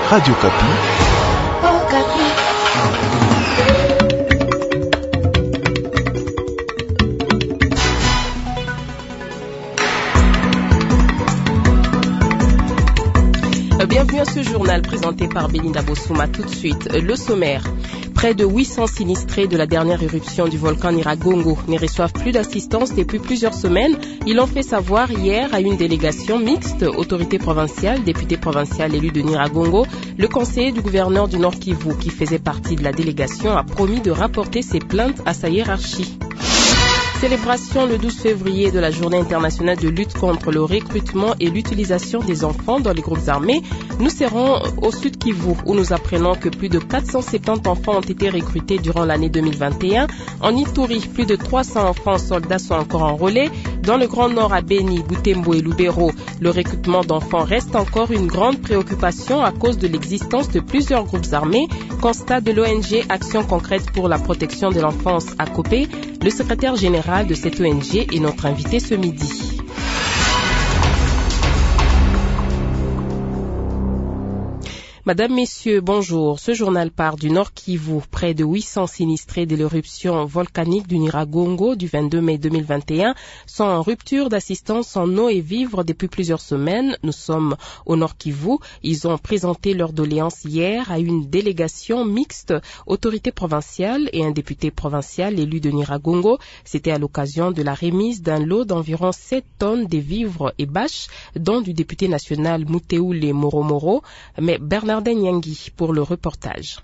Radio Kapi. Oh, Kapi. Bienvenue à ce journal présenté par Belinda Bossouma. Tout de suite, le sommaire. Près de 800 sinistrés de la dernière éruption du volcan Nyiragongo ne reçoivent plus d'assistance depuis plusieurs semaines. Ils l'ont fait savoir hier à une délégation mixte, autorité provinciale, député provincial élu de Nyiragongo. Le conseiller du gouverneur du Nord Kivu, qui faisait partie de la délégation, a promis de rapporter ses plaintes à sa hiérarchie. Célébration le 12 février de la Journée internationale de lutte contre le recrutement et l'utilisation des enfants dans les groupes armés. Nous serons au Sud Kivu où nous apprenons que plus de 470 enfants ont été recrutés durant l'année 2021. En Ituri, plus de 300 enfants soldats sont encore enrôlés. Dans le Grand Nord à Beni, Butembo et Lubero, le recrutement d'enfants reste encore une grande préoccupation à cause de l'existence de plusieurs groupes armés. Constat de l'ONG Action concrète pour la protection de l'enfance à Copé. Le secrétaire général de cette ONG est notre invité ce midi. Madame, Messieurs, bonjour. Ce journal part du Nord Kivu. Près de 800 sinistrés de l'éruption volcanique du Nyiragongo du 22 mai 2021 sont en rupture d'assistance en eau et vivres depuis plusieurs semaines. Nous sommes au Nord Kivu. Ils ont présenté leur doléance hier à une délégation mixte, autorité provinciale et un député provincial élu de Nyiragongo. C'était à l'occasion de la remise d'un lot d'environ 7 tonnes de vivres et bâches, dont du député national Muteule Moromoro. Mais Bernard Nyangi pour le reportage.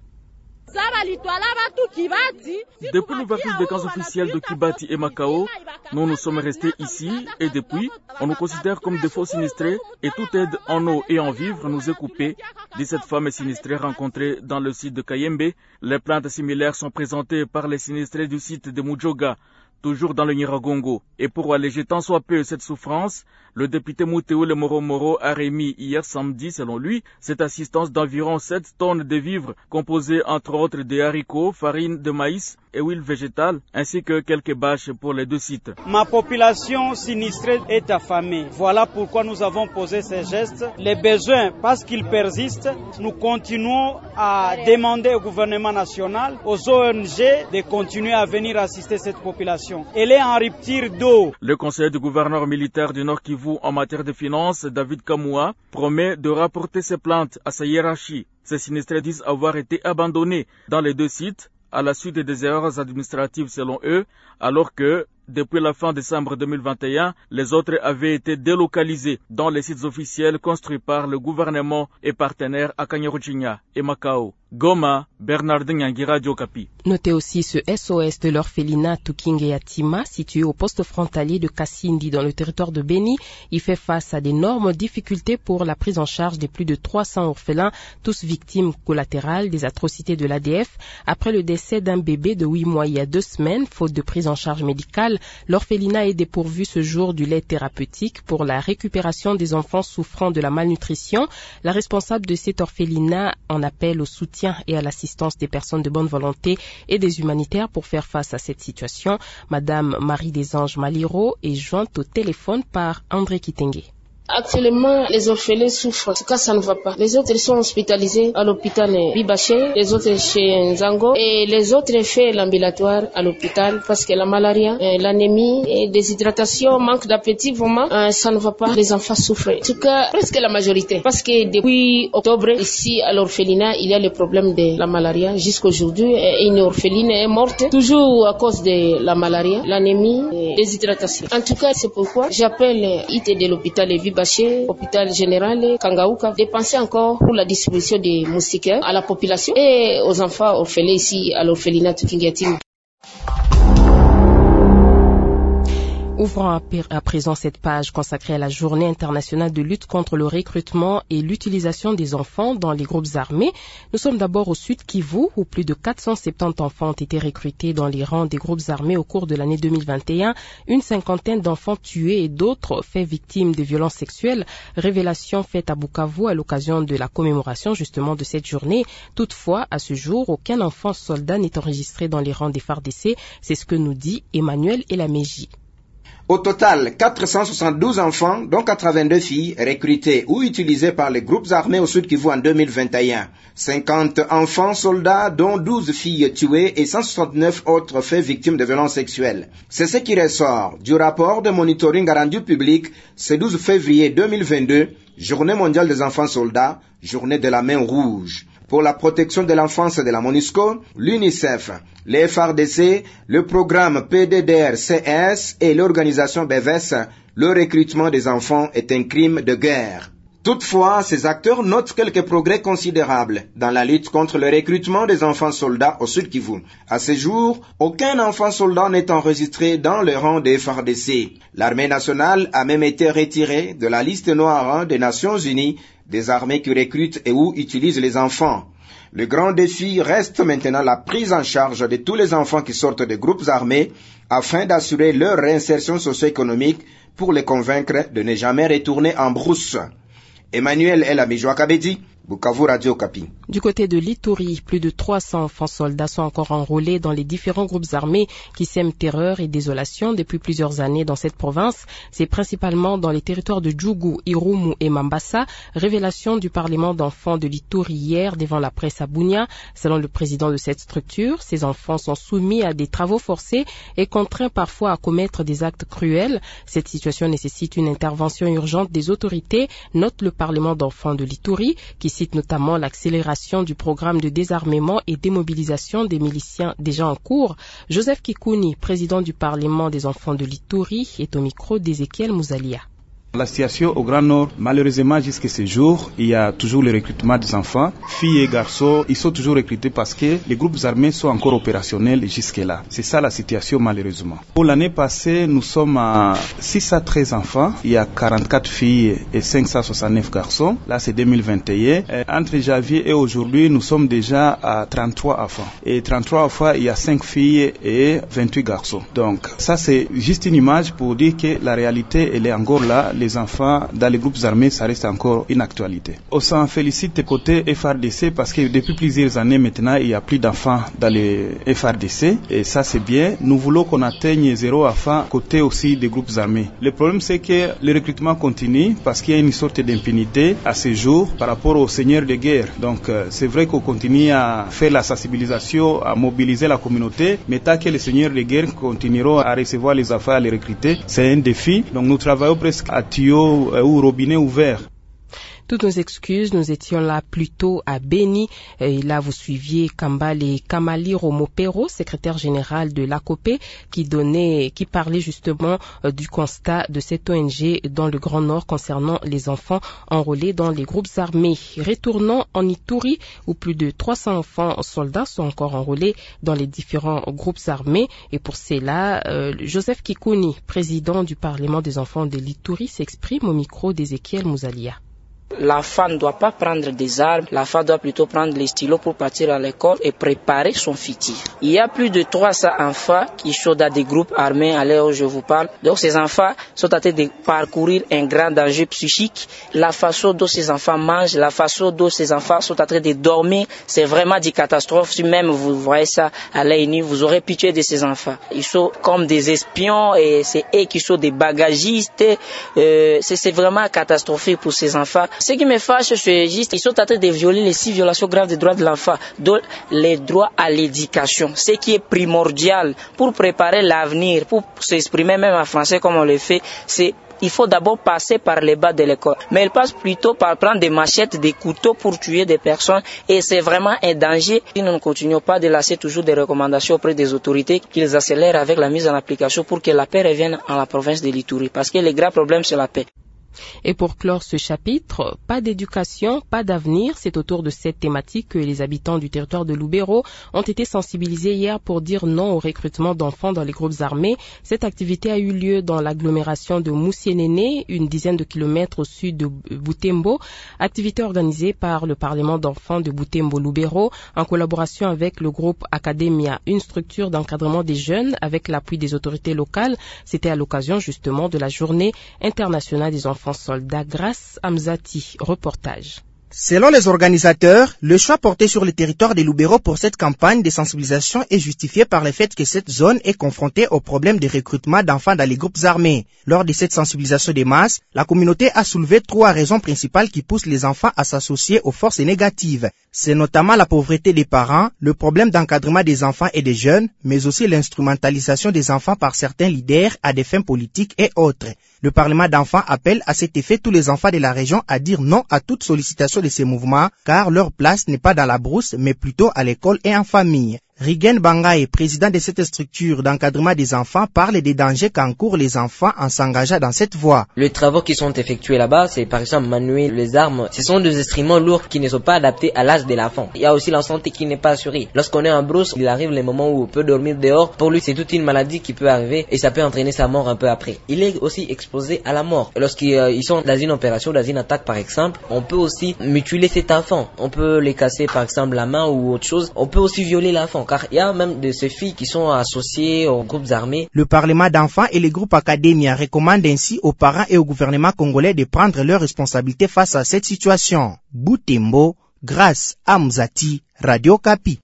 Depuis l'ouverture des camps officiels de Kibati et Makao, nous sommes restés ici et depuis, on nous considère comme des faux sinistrés et toute aide en eau et en vivres nous est coupée. 17 femmes sinistrées rencontrées dans le site de Kayembe. Les plaintes similaires sont présentées par les sinistrés du site de Mujoga, toujours dans le Nyiragongo. Et pour alléger tant soit peu cette souffrance, le député Muteule Moromoro a remis hier samedi, selon lui, cette assistance d'environ 7 tonnes de vivres composées entre autres de haricots, farine de maïs et huile végétale, ainsi que quelques bâches pour les deux sites. Ma population sinistrée est affamée. Voilà pourquoi nous avons posé ces gestes. Les besoins, parce qu'ils persistent, nous continuons à demander au gouvernement national, aux ONG, de continuer à venir assister cette population. Elle est en rupture d'eau. Le conseiller du gouverneur militaire du Nord Kivu en matière de finances, David Kamoua, promet de rapporter ses plaintes à sa hiérarchie. Ces sinistrés disent avoir été abandonnés dans les deux sites à la suite des erreurs administratives selon eux, alors que depuis la fin décembre 2021, les autres avaient été délocalisés dans les sites officiels construits par le gouvernement et partenaires à Kanyaruchinya et Makao. Goma, Bernardin Nyangi, Radio Kapi. Notez aussi ce SOS de l'orphelinat Tukinge Yatima, situé au poste frontalier de Kassindi dans le territoire de Beni. Il fait face à d'énormes difficultés pour la prise en charge des plus de 300 orphelins, tous victimes collatérales des atrocités de l'ADF. Après le décès d'un bébé de 8 mois il y a 2 semaines, faute de prise en charge médicale, l'orphelinat est dépourvu ce jour du lait thérapeutique pour la récupération des enfants souffrant de la malnutrition. La responsable de cet orphelinat en appelle au soutien et à l'assistance des personnes de bonne volonté et des humanitaires pour faire face à cette situation. Madame Marie des Anges Maliro est jointe au téléphone par André Kitenge. Actuellement, les orphelins souffrent. En tout cas, ça ne va pas. Les autres sont hospitalisés à l'hôpital Bibaché, les autres chez Nzango et les autres fait l'ambulatoire à l'hôpital parce que la malaria, l'anémie et déshydratation, manque d'appétit, vraiment, ça ne va pas. Les enfants souffrent. En tout cas, presque la majorité. Parce que depuis octobre, ici à l'orphelinat, il y a le problème de la malaria. Jusqu'aujourd'hui, une orpheline est morte, toujours à cause de la malaria, l'anémie et déshydratation. En tout cas, c'est pourquoi j'appelle IT de l'hôpital Bibaché, hôpital général, Kangaouka, dépenser encore pour la distribution des moustiquaires à la population et aux enfants orphelins ici à l'orphelinat Tukinge Yatima. Ouvrons à présent cette page consacrée à la Journée internationale de lutte contre le recrutement et l'utilisation des enfants dans les groupes armés. Nous sommes d'abord au Sud Kivu, où plus de 470 enfants ont été recrutés dans les rangs des groupes armés au cours de l'année 2021. Une cinquantaine d'enfants tués et d'autres faits victimes de violences sexuelles. Révélation faite à Bukavu à l'occasion de la commémoration justement de cette journée. Toutefois, à ce jour, aucun enfant soldat n'est enregistré dans les rangs des FARDC. C'est ce que nous dit Emmanuel Elameji. Au total, 472 enfants, dont 82 filles, recrutés ou utilisés par les groupes armés au Sud Kivu en 2021. 50 enfants soldats, dont 12 filles tuées et 169 autres faits victimes de violences sexuelles. C'est ce qui ressort du rapport de monitoring rendu public ce 12 février 2022, Journée mondiale des enfants soldats, Journée de la main rouge. Pour la protection de l'enfance de la MONUSCO, l'UNICEF, les FARDC, le programme PDDR-CS et l'organisation BEVES, le recrutement des enfants est un crime de guerre. Toutefois, ces acteurs notent quelques progrès considérables dans la lutte contre le recrutement des enfants soldats au Sud Kivu. À ce jour, aucun enfant soldat n'est enregistré dans le rang des FARDC. L'armée nationale a même été retirée de la liste noire des Nations Unies des armées qui recrutent et ou utilisent les enfants. Le grand défi reste maintenant la prise en charge de tous les enfants qui sortent des groupes armés afin d'assurer leur réinsertion socio-économique pour les convaincre de ne jamais retourner en brousse. Emmanuel Elamijoa Kabedi, Bukavu Radio Okapi. Du côté de l'Ituri, plus de 300 enfants soldats sont encore enrôlés dans les différents groupes armés qui sèment terreur et désolation depuis plusieurs années dans cette province. C'est principalement dans les territoires de Djougou, Irumu et Mambasa. Révélation du Parlement d'enfants de l'Ituri hier devant la presse à Bunia. Selon le président de cette structure, ces enfants sont soumis à des travaux forcés et contraints parfois à commettre des actes cruels. Cette situation nécessite une intervention urgente des autorités, note le Parlement d'enfants de l'Ituri, qui cite notamment l'accélération du programme de désarmement et démobilisation des miliciens déjà en cours. Joseph Kikouni, président du Parlement des enfants de l'Ituri, est au micro d'Ezekiel Mouzalia. La situation au Grand Nord, malheureusement jusqu'à ce jour, il y a toujours le recrutement des enfants. Filles et garçons, ils sont toujours recrutés parce que les groupes armés sont encore opérationnels jusque-là. C'est ça la situation malheureusement. Pour l'année passée, nous sommes à 613 enfants. Il y a 44 filles et 569 garçons. Là, c'est 2021. Entre janvier et aujourd'hui, nous sommes déjà à 33 enfants. Et 33 enfants, il y a 5 filles et 28 garçons. Donc, ça c'est juste une image pour dire que la réalité, elle est encore là. Les enfants dans les groupes armés, ça reste encore une actualité. On s'en félicite côté FARDC parce que depuis plusieurs années maintenant, il n'y a plus d'enfants dans les FARDC et ça c'est bien. Nous voulons qu'on atteigne 0 enfants côté aussi des groupes armés. Le problème c'est que le recrutement continue parce qu'il y a une sorte d'impunité à ce jour par rapport aux seigneurs de guerre. Donc c'est vrai qu'on continue à faire la sensibilisation, à mobiliser la communauté, mais tant que les seigneurs de guerre continueront à recevoir les enfants, à les recruter, c'est un défi. Donc nous travaillons presque à tuyau ou robinet ouvert. Toutes nos excuses, nous étions là plutôt à Beni. Et là, vous suiviez Kambale Kamali Romopero, secrétaire général de l'ACOPE, qui parlait justement du constat de cette ONG dans le Grand Nord concernant les enfants enrôlés dans les groupes armés. Retournons en Ituri, où plus de 300 enfants soldats sont encore enrôlés dans les différents groupes armés. Et pour cela, Joseph Kikouni, président du Parlement des enfants de l'Ituri, s'exprime au micro d'Ezekiel Mouzalia. L'enfant ne doit pas prendre des armes, l'enfant doit plutôt prendre les stylos pour partir à l'école et préparer son futur. Il y a plus de 300 enfants qui sont dans des groupes armés à l'heure où je vous parle. Donc ces enfants sont en train de parcourir un grand danger psychique. La façon dont ces enfants mangent, la façon dont ces enfants sont en train de dormir, c'est vraiment des catastrophes. Si même vous voyez ça à l'œil nu, vous aurez pitié de ces enfants. Ils sont comme des espions et c'est eux qui sont des bagagistes. C'est vraiment catastrophique pour ces enfants. Ce qui me fâche, c'est juste qu'ils sont en train de violer les 6 violations graves des droits de l'enfant, dont les droits à l'éducation. Ce qui est primordial pour préparer l'avenir, pour s'exprimer même en français comme on le fait, c'est il faut d'abord passer par les bas de l'école. Mais il passe plutôt par prendre des machettes, des couteaux pour tuer des personnes. Et c'est vraiment un danger. Si nous ne continuons pas de lancer toujours des recommandations auprès des autorités, qu'ils accélèrent avec la mise en application pour que la paix revienne en la province de l'Ituri. Parce que le grand problème, c'est la paix. Et pour clore ce chapitre, pas d'éducation, pas d'avenir, c'est autour de cette thématique que les habitants du territoire de Lubero ont été sensibilisés hier pour dire non au recrutement d'enfants dans les groupes armés. Cette activité a eu lieu dans l'agglomération de Moussienene, une dizaine de kilomètres au sud de Butembo, activité organisée par le Parlement d'enfants de Butembo-Lubero en collaboration avec le groupe Academia, une structure d'encadrement des jeunes avec l'appui des autorités locales. C'était à l'occasion justement de la journée internationale des enfants soldats. Grâce Amzati, reportage. Selon les organisateurs, le choix porté sur le territoire de Lubero pour cette campagne de sensibilisation est justifié par le fait que cette zone est confrontée au problème de recrutement d'enfants dans les groupes armés. Lors de cette sensibilisation des masses, la communauté a soulevé 3 raisons principales qui poussent les enfants à s'associer aux forces négatives. C'est notamment la pauvreté des parents, le problème d'encadrement des enfants et des jeunes, mais aussi l'instrumentalisation des enfants par certains leaders à des fins politiques et autres. Le Parlement d'enfants appelle à cet effet tous les enfants de la région à dire non à toute sollicitation de ces mouvements, car leur place n'est pas dans la brousse, mais plutôt à l'école et en famille. Rigen Bangae, président de cette structure d'encadrement des enfants, parle des dangers qu'encourent les enfants en s'engageant dans cette voie. Les travaux qui sont effectués là-bas, c'est par exemple manuer les armes. Ce sont des instruments lourds qui ne sont pas adaptés à l'âge de l'enfant. Il y a aussi la santé qui n'est pas assurée. Lorsqu'on est en brousse, il arrive les moments où on peut dormir dehors. Pour lui, c'est toute une maladie qui peut arriver et ça peut entraîner sa mort un peu après. Il est aussi exposé à la mort. Lorsqu'ils sont dans une opération, dans une attaque par exemple, on peut aussi mutiler cet enfant. On peut les casser par exemple la main ou autre chose. On peut aussi violer l'enfant. Car il y a même de ces filles qui sont associées aux groupes armés. Le Parlement d'enfants et les groupes académiens recommandent ainsi aux parents et au gouvernement congolais de prendre leurs responsabilités face à cette situation. Boutembo, grâce à Mzati, Radio Kapi.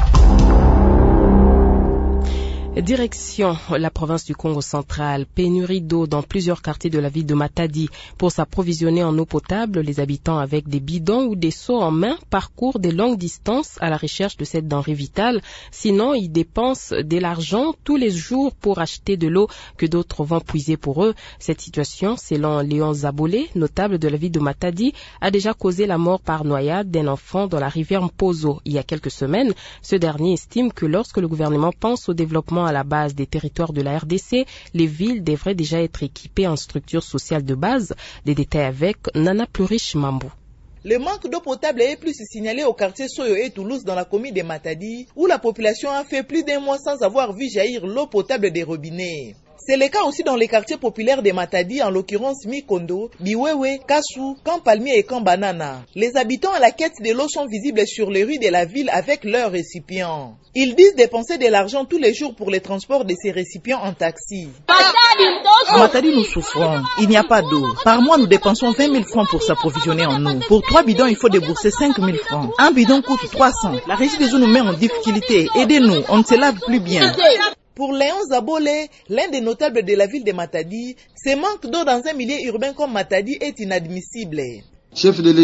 Direction la province du Congo central, pénurie d'eau dans plusieurs quartiers de la ville de Matadi. Pour s'approvisionner en eau potable, les habitants avec des bidons ou des seaux en main parcourent des longues distances à la recherche de cette denrée vitale. Sinon, ils dépensent de l'argent tous les jours pour acheter de l'eau que d'autres vont puiser pour eux. Cette situation, selon Léon Zabolé, notable de la ville de Matadi, a déjà causé la mort par noyade d'un enfant dans la rivière Mpozo il y a quelques semaines. Ce dernier estime que lorsque le gouvernement pense au développement à la base des territoires de la RDC, les villes devraient déjà être équipées en structures sociales de base. Des détails avec Nana Plurish Mambou. Le manque d'eau potable est plus signalé au quartier Soyo et Toulouse dans la commune de Matadi, où la population a fait plus d'un mois sans avoir vu jaillir l'eau potable des robinets. C'est le cas aussi dans les quartiers populaires de Matadi, en l'occurrence Mikondo, Biwewe, Kassou, Camp Palmier et Camp Banana. Les habitants à la quête de l'eau sont visibles sur les rues de la ville avec leurs récipients. Ils disent dépenser de l'argent tous les jours pour le transport de ces récipients en taxi. À Matadi, nous souffrons. Il n'y a pas d'eau. Par mois, nous dépensons 20 000 francs pour s'approvisionner en eau. Pour 3 bidons, il faut débourser 5 000 francs. Un bidon coûte 300. La régie des eaux nous met en difficulté. Aidez-nous, on ne se lave plus bien. Pour Léon Zabolé, l'un des notables de la ville de Matadi, ce manque d'eau dans un milieu urbain comme Matadi est inadmissible. Le chef de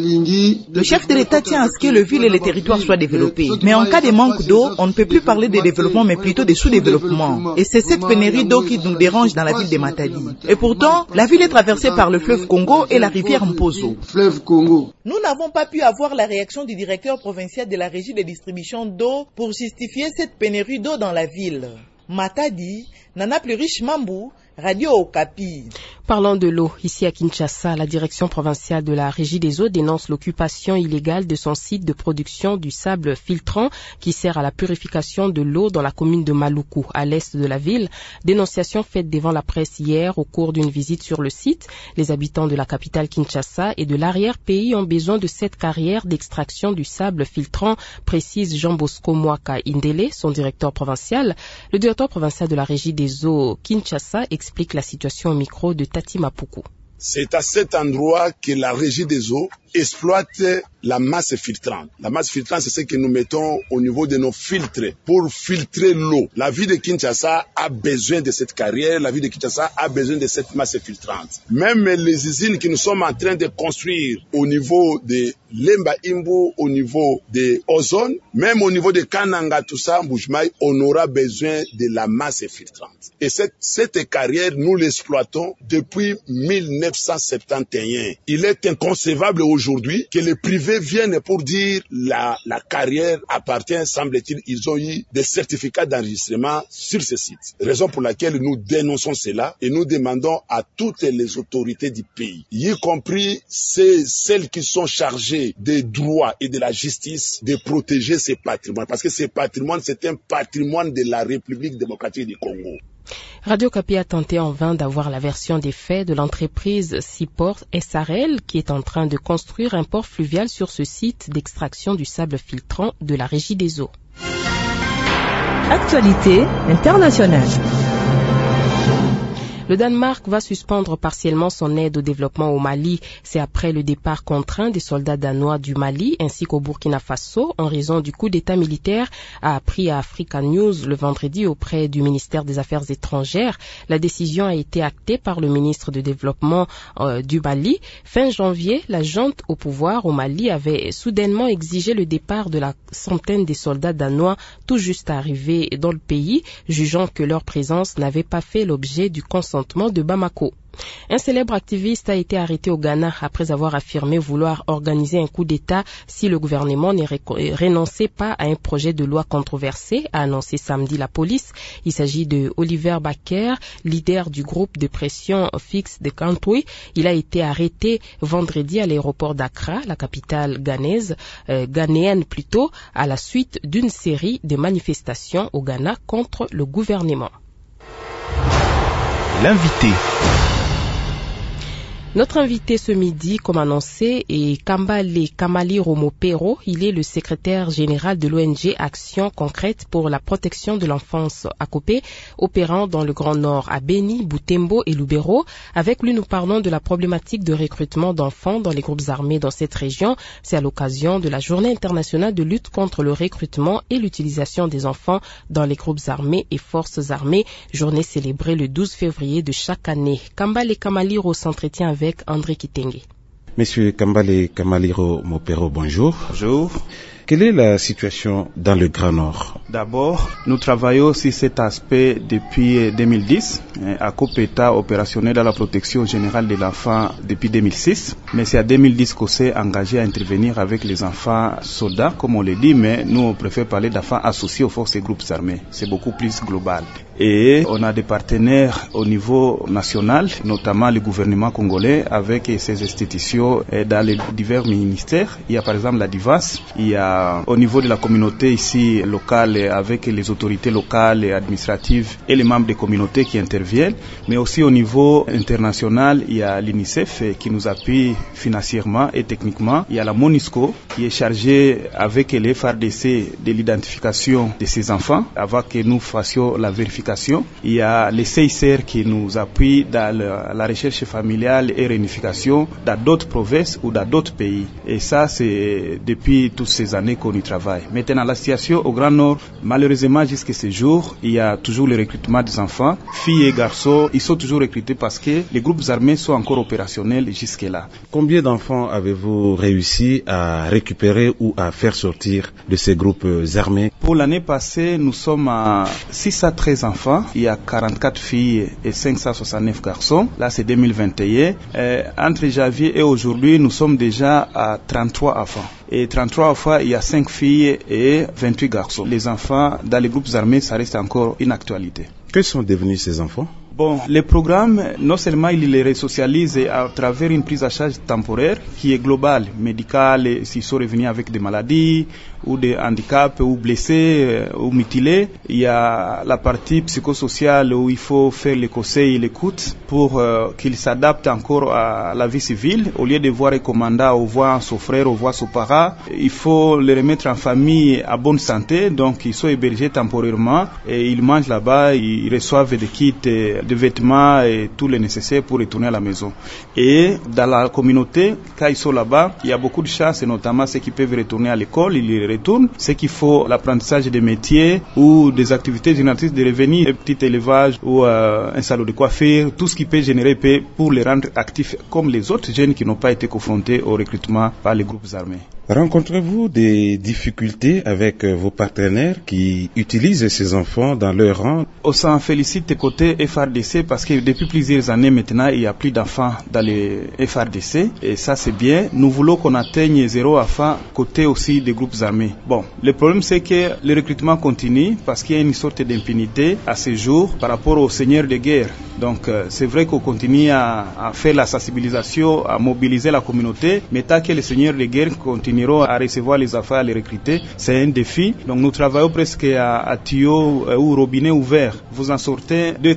l'État tient à ce que le ville et les territoires soient développés. Mais en cas de manque d'eau, on ne peut plus parler de développement, mais plutôt de sous-développement. Et c'est cette pénurie d'eau qui nous dérange dans la ville de Matadi. Et pourtant, la ville est traversée par le fleuve Congo et la rivière Mpozo. Nous n'avons pas pu avoir la réaction du directeur provincial de la régie de distribution d'eau pour justifier cette pénurie d'eau dans la ville. Matadi, Nana Plurish Mambou, Radio Okapi. Parlant de l'eau, ici à Kinshasa, la direction provinciale de la Régie des eaux dénonce l'occupation illégale de son site de production du sable filtrant qui sert à la purification de l'eau dans la commune de Maluku, à l'est de la ville. Dénonciation faite devant la presse hier au cours d'une visite sur le site. Les habitants de la capitale Kinshasa et de l'arrière-pays ont besoin de cette carrière d'extraction du sable filtrant, précise Jean Bosco Mwaka Indele, son directeur provincial. Le directeur provincial de la Régie des eaux Kinshasa explique la situation au micro de Tati Mapuku. C'est à cet endroit que la Régie des eaux exploite la masse filtrante. La masse filtrante, c'est ce que nous mettons au niveau de nos filtres pour filtrer l'eau. La ville de Kinshasa a besoin de cette carrière, la ville de Kinshasa a besoin de cette masse filtrante. Même les usines que nous sommes en train de construire au niveau de Lemba Imbu, au niveau de Ozone, même au niveau de Kananga, tout ça, Mbujmaï, on aura besoin de la masse filtrante. Et cette carrière, nous l'exploitons depuis 1971. Il est inconcevable aujourd'hui que les privés viennent pour dire la carrière appartient, semble-t-il, ils ont eu des certificats d'enregistrement sur ce site. Raison pour laquelle nous dénonçons cela et nous demandons à toutes les autorités du pays, y compris celles qui sont chargées des droits et de la justice, de protéger ces patrimoines. Parce que ces patrimoines, c'est un patrimoine de la République démocratique du Congo. Radio Kapi a tenté en vain d'avoir la version des faits de l'entreprise Seaport SRL qui est en train de construire un port fluvial sur ce site d'extraction du sable filtrant de la Régie des eaux. Actualité internationale. Le Danemark va suspendre partiellement son aide au développement au Mali. C'est après le départ contraint des soldats danois du Mali ainsi qu'au Burkina Faso en raison du coup d'état militaire, a appris à Africa News le vendredi auprès du ministère des Affaires étrangères. La décision a été actée par le ministre du Développement du Mali. Fin janvier, la junte au pouvoir au Mali avait soudainement exigé le départ de la centaine des soldats danois tout juste arrivés dans le pays, jugeant que leur présence n'avait pas fait l'objet du consentement de Bamako. Un célèbre activiste a été arrêté au Ghana après avoir affirmé vouloir organiser un coup d'État si le gouvernement ne renonçait pas à un projet de loi controversé, a annoncé samedi la police. Il s'agit de Oliver Baker, leader du groupe de pression Fix the Country. Il a été arrêté vendredi à l'aéroport d'Accra, la capitale ghanéenne plutôt, à la suite d'une série de manifestations au Ghana contre le gouvernement. L'invité. Notre invité ce midi, comme annoncé, est Kambale Kamaliro Mopero. Il est le secrétaire général de l'ONG Action Concrète pour la protection de l'enfance ACOPE, opérant dans le Grand Nord à Beni, Butembo et Lubero. Avec lui, nous parlons de la problématique de recrutement d'enfants dans les groupes armés dans cette région. C'est à l'occasion de la Journée internationale de lutte contre le recrutement et l'utilisation des enfants dans les groupes armés et forces armées, journée célébrée le 12 février de chaque année. Kambale Kamaliro s'entretient avec André Kitenge. Monsieur Kambale Kamaliro Mopero, bonjour. Bonjour. Quelle est la situation dans le Grand Nord? D'abord, nous travaillons sur cet aspect depuis 2010. ACOPE est opérationnel dans la protection générale de l'enfant depuis 2006. Mais c'est à 2010 qu'on s'est engagé à intervenir avec les enfants soldats, comme on le dit, mais nous on préfère parler d'enfants associés aux forces et groupes armés. C'est beaucoup plus global. Et on a des partenaires au niveau national, notamment le gouvernement congolais, avec ses institutions dans les divers ministères. Il y a par exemple la DIVAS, il y a au niveau de la communauté ici locale, avec les autorités locales et administratives et les membres des communautés qui interviennent, mais aussi au niveau international, il y a l'UNICEF qui nous appuie financièrement et techniquement. Il y a la MONUSCO qui est chargée avec les FARDC de l'identification de ces enfants avant que nous fassions la vérification. Il y a les CICR qui nous appuient dans la recherche familiale et réunification dans d'autres provinces ou dans d'autres pays. Et ça, c'est depuis toutes ces années qu'on y travaille. Maintenant, la situation au Grand Nord, malheureusement, jusqu'à ce jour, il y a toujours le recrutement des enfants. Filles et garçons, ils sont toujours recrutés parce que les groupes armés sont encore opérationnels jusque-là. Combien d'enfants avez-vous réussi à récupérer ou à faire sortir de ces groupes armés? Pour l'année passée, nous sommes à 613 enfants. Il y a 44 filles et 569 garçons. Là, c'est 2021. Entre janvier et aujourd'hui, nous sommes déjà à 33 enfants. Et 33 enfants, il y a 5 filles et 28 garçons. Les enfants dans les groupes armés, ça reste encore une actualité. Que sont devenus ces enfants? Bon, les programmes, non seulement ils les resocialisent à travers une prise en charge temporaire qui est globale, médicale, s'ils sont revenus avec des maladies ou des handicaps ou blessés ou mutilés. Il y a la partie psychosociale où il faut faire les conseils et l'écoute pour qu'ils s'adaptent encore à la vie civile. Au lieu de voir un commandant ou voir son frère ou voir son parent, il faut les remettre en famille à bonne santé. Donc ils sont hébergés temporairement et ils mangent là-bas, ils reçoivent des kits de vêtements et tout le nécessaire pour retourner à la maison. Et dans la communauté, quand ils sont là-bas, il y a beaucoup de chances, et notamment ceux qui peuvent retourner à l'école, ils y retournent. Ceux qui font l'apprentissage des métiers ou des activités génératrices de revenus, un petit élevage ou un salon de coiffure, tout ce qui peut générer paix pour les rendre actifs comme les autres jeunes qui n'ont pas été confrontés au recrutement par les groupes armés. Rencontrez-vous des difficultés avec vos partenaires qui utilisent ces enfants dans leur rang? On s'en félicite côté FARDC parce que depuis plusieurs années maintenant, il n'y a plus d'enfants dans les FARDC et ça c'est bien. Nous voulons qu'on atteigne 0 enfants côté aussi des groupes armés. Bon, le problème c'est que le recrutement continue parce qu'il y a une sorte d'impunité à ce jour par rapport aux seigneurs de guerre. Donc c'est vrai qu'on continue à faire la sensibilisation, à mobiliser la communauté, mais tant que les seigneurs de guerre continuent à recevoir les enfants, à les recruter, c'est un défi. Donc nous travaillons presque à tuyau ou robinet ouvert. Vous en sortez 2 cas aujourd'hui.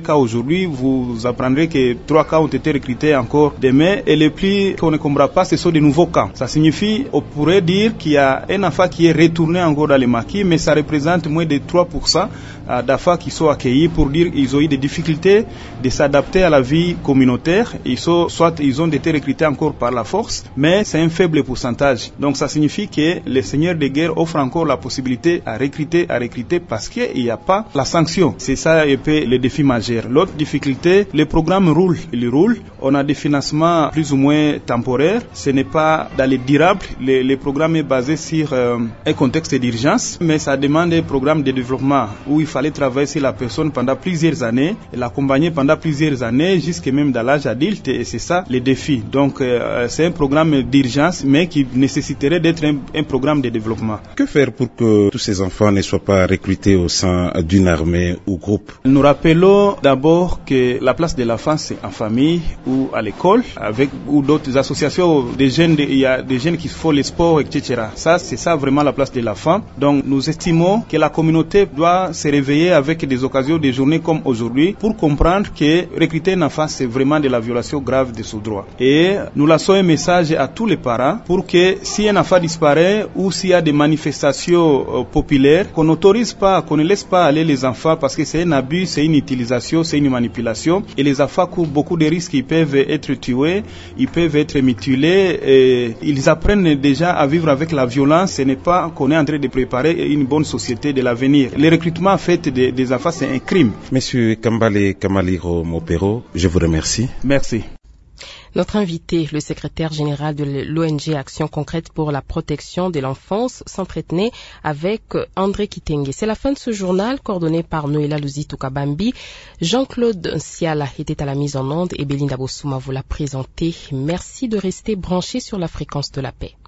aujourd'hui, vous apprendrez que 3 cas ont été recrutés encore demain, et les plus qu'on ne comprend pas, ce sont de nouveaux cas. Ça signifie, on pourrait dire qu'il y a un enfant qui est retourné encore dans les maquis, mais ça représente moins de 3% d'enfants qui sont accueillis pour dire qu'ils ont eu des difficultés de s'adapter à la vie communautaire. Soit ils ont été recrutés encore par la force, mais c'est un faible pourcentage. Donc ça signifie que les seigneurs de guerre offrent encore la possibilité à recruter parce qu'il n'y a pas la sanction. C'est ça un peu le défi majeur. L'autre difficulté, les programmes roulent. Ils roulent. On a des financements plus ou moins temporaires. Ce n'est pas dans les durables. Le programme est basé sur un contexte d'urgence, mais ça demande un programme de développement où il fallait travailler sur la personne pendant plusieurs années, l'accompagner pendant plusieurs années, jusqu'à même dans l'âge adulte, et c'est ça le défi. Donc c'est un programme d'urgence, mais qui nécessiterait d'être un programme de développement. Que faire pour que tous ces enfants ne soient pas recrutés au sein d'une armée ou groupe? Nous rappelons d'abord que la place de l'enfant, c'est en famille ou à l'école, ou d'autres associations, il y a des jeunes qui font les sports, etc. Ça, c'est ça vraiment la place de l'enfant. Donc nous estimons que la communauté doit se réveiller avec des occasions, des journées comme aujourd'hui, pour comprendre que recruter un enfant, c'est vraiment de la violation grave de ce droit. Et nous lançons un message à tous les parents pour que si un enfant disparaît ou s'il y a des manifestations populaires, qu'on n'autorise pas, qu'on ne laisse pas aller les enfants, parce que c'est un abus, c'est une utilisation, c'est une manipulation, et les enfants courent beaucoup de risques. Ils peuvent être tués, ils peuvent être mutilés, et ils apprennent déjà à vivre avec la violence. Ce n'est pas qu'on est en train de préparer une bonne société de l'avenir. Le recrutement fait des enfants, c'est un crime. Monsieur Kambale Kamaliro Mopero, je vous remercie. Merci. Notre invité, le secrétaire général de l'ONG Action Concrète pour la protection de l'enfance, s'entretenait avec André Kitenge. C'est la fin de ce journal, coordonné par Noéla Luzitou Kabambi. Jean-Claude Siala était à la mise en onde et Belinda Bossouma vous l'a présenté. Merci de rester branché sur la fréquence de la paix.